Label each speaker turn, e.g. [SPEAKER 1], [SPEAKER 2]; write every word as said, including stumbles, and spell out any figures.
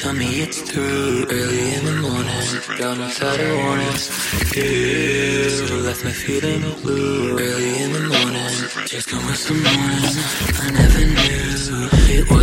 [SPEAKER 1] tell me it's through. Early in the morning, down without a warning. You left me feeling blue. Early in the morning, just come with some morning. I never knew it was